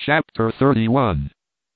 Chapter 31.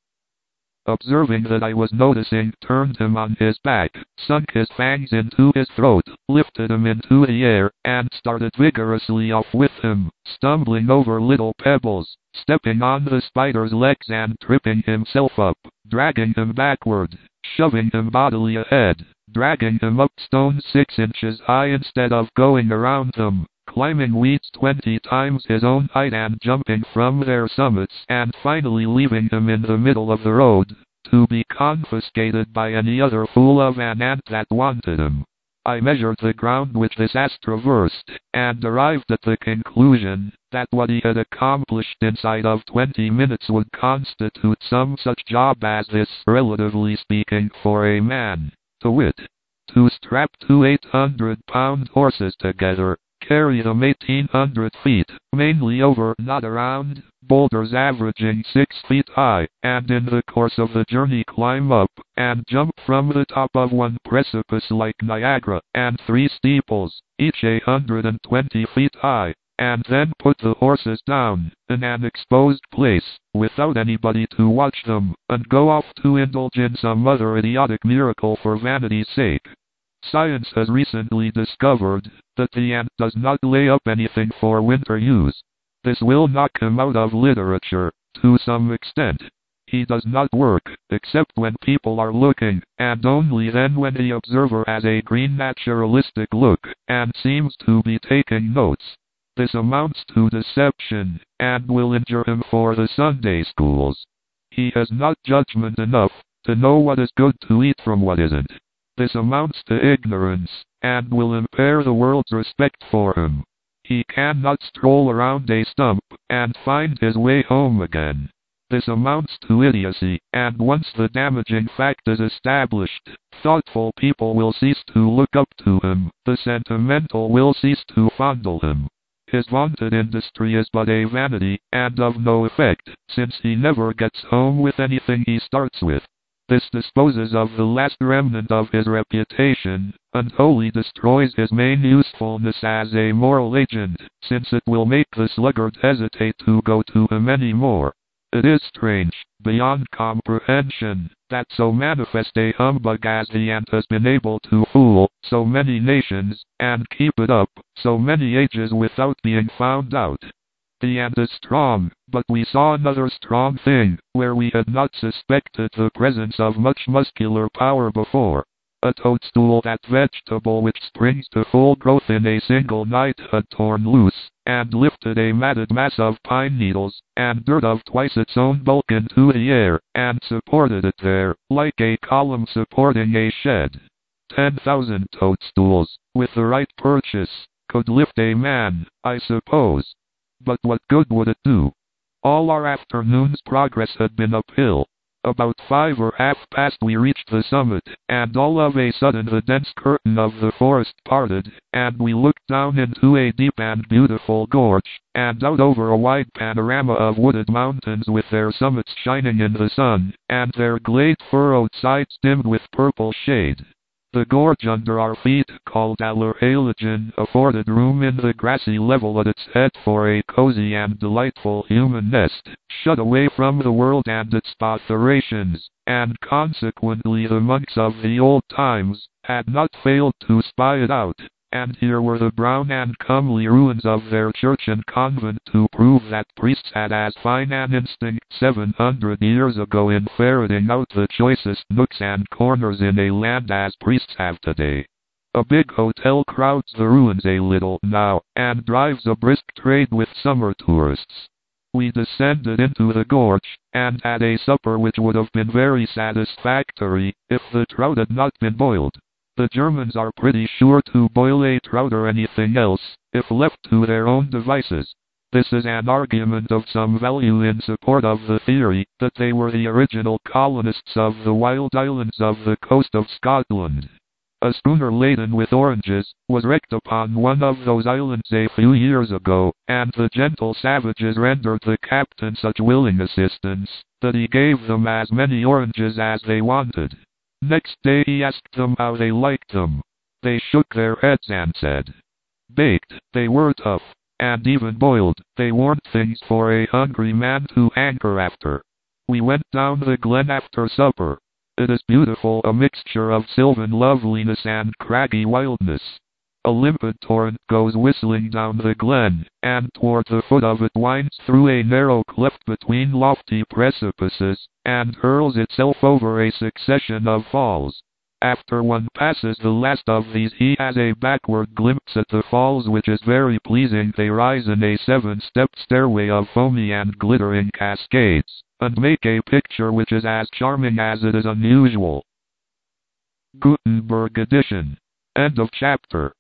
Observing that I was noticing, turned him on his back, sunk his fangs into his throat, lifted him into the air, and started vigorously off with him, stumbling over little pebbles, stepping on the spider's legs and tripping himself up, dragging him backward, shoving him bodily ahead, dragging him up stones 6 inches high instead of going around them, climbing weeds 20 times his own height and jumping from their summits, and finally leaving him in the middle of the road, to be confiscated by any other fool of an ant that wanted him. I measured the ground which this ass traversed, and arrived at the conclusion that what he had accomplished inside of 20 minutes would constitute some such job as this, relatively speaking, for a man, to wit, to strap 2 800-pound horses together, carry them 1,800 feet, mainly over, not around, boulders averaging 6 feet high, and in the course of the journey climb up, and jump from the top of one precipice like Niagara, and 3 steeples, each 120 feet high, and then put the horses down, in an exposed place, without anybody to watch them, and go off to indulge in some other idiotic miracle for vanity's sake. Science has recently discovered that the ant does not lay up anything for winter use. This will not come out of literature, to some extent. He does not work, except when people are looking, and only then when the observer has a green naturalistic look, and seems to be taking notes. This amounts to deception, and will injure him for the Sunday schools. He has not judgment enough to know what is good to eat from what isn't. This amounts to ignorance, and will impair the world's respect for him. He cannot stroll around a stump, and find his way home again. This amounts to idiocy, and once the damaging fact is established, thoughtful people will cease to look up to him, the sentimental will cease to fondle him. His vaunted industry is but a vanity, and of no effect, since he never gets home with anything he starts with. This disposes of the last remnant of his reputation, and wholly destroys his main usefulness as a moral agent, since it will make the sluggard hesitate to go to him any more. It is strange, beyond comprehension, that so manifest a humbug as the ant has been able to fool so many nations, and keep it up so many ages without being found out. The ant is strong, but we saw another strong thing, where we had not suspected the presence of much muscular power before. A toadstool, that vegetable which springs to full growth in a single night, had torn loose, and lifted a matted mass of pine needles, and dirt of twice its own bulk into the air, and supported it there, like a column supporting a shed. 10,000 toadstools, with the right purchase, could lift a man, I suppose. But what good would it do? All our afternoon's progress had been uphill. About 5 or half past we reached the summit, and all of a sudden the dense curtain of the forest parted, and we looked down into a deep and beautiful gorge, and out over a wide panorama of wooded mountains with their summits shining in the sun, and their glade furrowed sides dimmed with purple shade. The gorge under our feet, called Allerheiligen, afforded room in the grassy level at its head for a cozy and delightful human nest, shut away from the world and its botherations, and consequently the monks of the old times had not failed to spy it out. And here were the brown and comely ruins of their church and convent to prove that priests had as fine an instinct 700 years ago in ferreting out the choicest nooks and corners in a land as priests have today. A big hotel crowds the ruins a little now, and drives a brisk trade with summer tourists. We descended into the gorge, and had a supper which would have been very satisfactory, if the trout had not been boiled. The Germans are pretty sure to boil a trout or anything else, if left to their own devices. This is an argument of some value in support of the theory that they were the original colonists of the wild islands of the coast of Scotland. A schooner laden with oranges was wrecked upon one of those islands a few years ago, and the gentle savages rendered the captain such willing assistance that he gave them as many oranges as they wanted. Next day he asked them how they liked them. They shook their heads and said, "Baked, they were tough." and even boiled. They weren't things for a hungry man to hanker after. We went down the glen after supper. It is beautiful, a mixture of sylvan loveliness and craggy wildness. A limpid torrent goes whistling down the glen, and toward the foot of it winds through a narrow cleft between lofty precipices, and hurls itself over a succession of falls. After one passes the last of these, he has a backward glimpse at the falls, which is very pleasing. They rise in a 7-step stairway of foamy and glittering cascades, and make a picture which is as charming as it is unusual. Gutenberg edition. End of chapter.